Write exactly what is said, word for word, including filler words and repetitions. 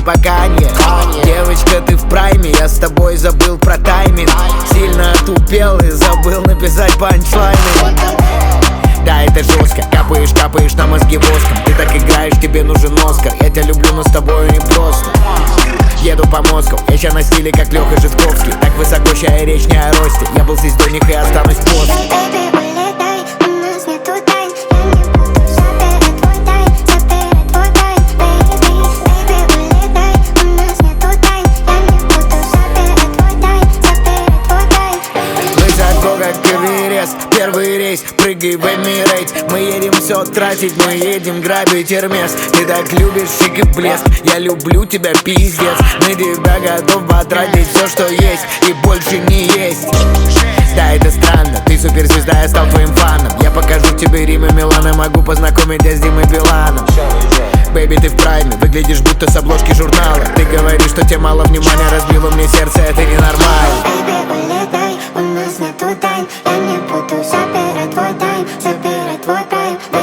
типа Канье. Девочка, ты в прайме, я с тобой забыл про тайминг. Сильно отупел и забыл написать панчлайны. Да, это жестко, капаешь, капаешь на мозги воском. Ты так играешь, тебе нужен Оскар. Я тебя люблю, но с тобой не просто. Еду по мозгу, я ща на стиле, как Леха Житковский. Так высоко, ща и речь не о росте. Я был здесь до них и останусь после. Первый рейс, прыгай в Эмирейт. Мы едем все тратить, мы едем грабить Эрмес. Ты так любишь шик и блеск, я люблю тебя, пиздец. На тебя готов потратить все, что есть, и больше не есть. Да, это странно, ты суперзвезда, я стал твоим фаном. Я покажу тебе Рим и Милана, могу познакомить тебя с Димой Биланом. Бэйби, ты в прайме, выглядишь будто с обложки журнала. Ты говоришь, что тебе мало внимания, разбило мне сердце, это ненормально. Бэйби, улетай, у нас нету тайн. Я не буду забирать твой тайм, забирать твой прайм.